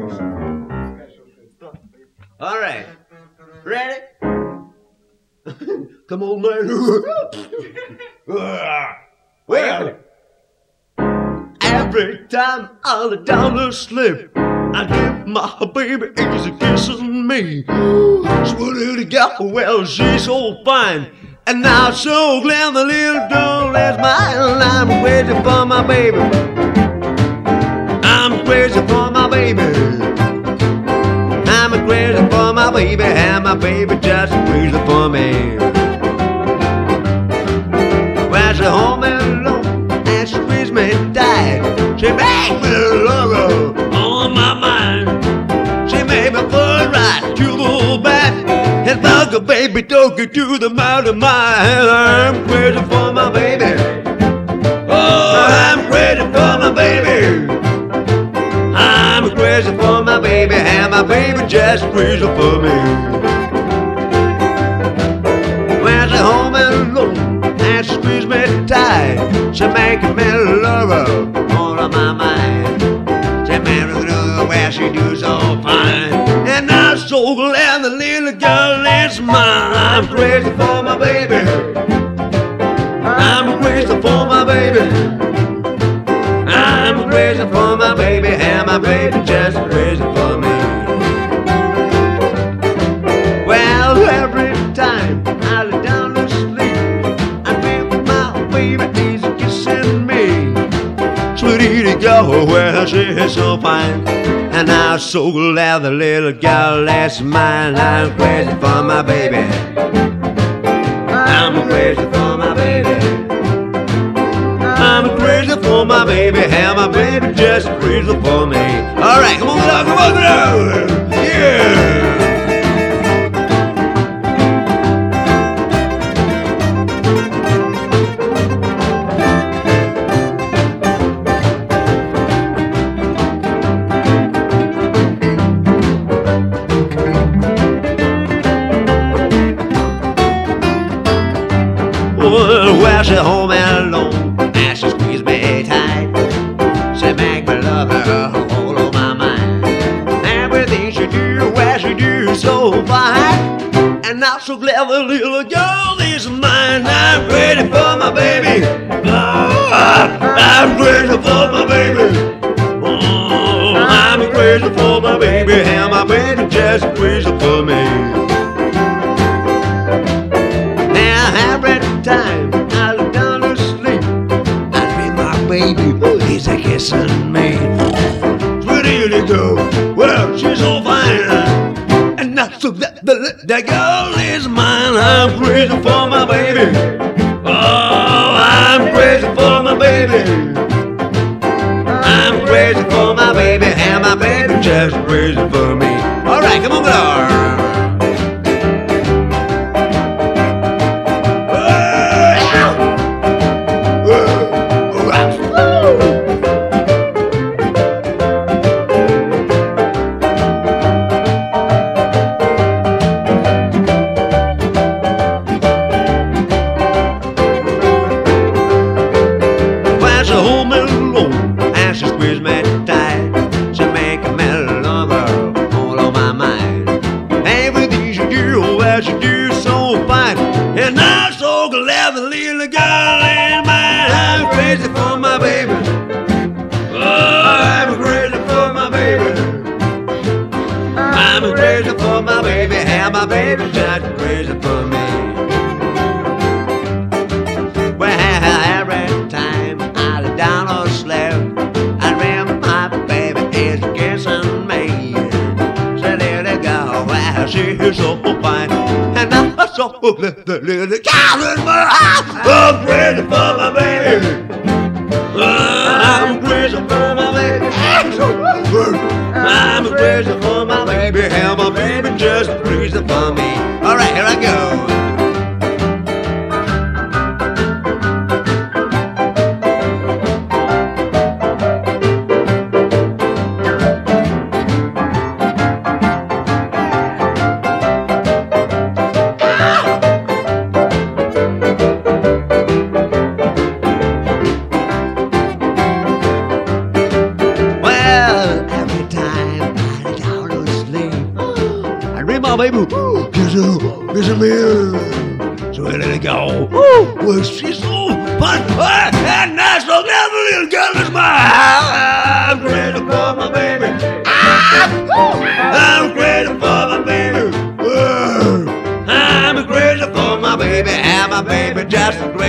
All right. Ready? Come on, man. Well, every time I lay down to sleep, I give my baby easy kissing me. Sweet little girl, well, she's so fine. And now I'm so glad the little girl is mine. I'm crazy for my baby. I'm crazy for my baby. I'm crazy for my baby. And my baby just crazy for me. Well, she's home alone and she squeezes me tight. She makes me love on my mind. She made me pull right to the back. And like a baby doggy to the mountain mine. I'm crazy for my baby. Oh, I'm crazy for my baby. I'm crazy for my baby. And my baby just crazy for me. When she's home and alone and she squeezes me tight, she makes me love her on my mind. She made me know where she do so fine. And I'm so glad the little girl is mine. I'm crazy for my baby. I'm crazy for my baby. I'm crazy for my baby. And my baby just crazy for me. Well, every time I lay down to sleep, I dream my baby is kissing me. Sweetie girl, well, she is so fine. And I'm so glad the little girl is mine. I'm crazy for my baby. I'm crazy for my baby. I'm crazy for my baby. And my baby just crazy for me. All right, come on, come on, come on. Yeah. Well, she's home and alone, and she squeezes me tight. She make me love her all over my mind. Everything she do, well, she do so fine. And I'm so glad the little girl is mine. I'm crazy for my baby. Oh, I'm crazy for my baby. Oh, I'm crazy for my baby, and my baby just crazy for me. Now every time I look down to sleep, I dream my baby is a kissing me. Sweetie little girl, well, she's so fine. And not so that girl is mine. I'm crazy for my baby. Oh, I'm crazy for my baby. I'm crazy for my baby, and my baby just crazy for me. All right, come on, girl. My baby just crazy for me. Well, every time I lay down or sleep, I dream my baby is kissing me. She little girl, well, she's so fine. And I'm so little girl, I'm crazy for my baby. I'm crazy for my baby. I'm crazy for my baby, and my baby just crazy for me. All right, here I go. Well, every time I my baby. Ooh, kissing me. So I let it go. Ooh, well, she's so fun and nice. So never little girl is mine. I'm crazy for my baby. I'm crazy for my baby. I'm crazy for my baby. And my baby just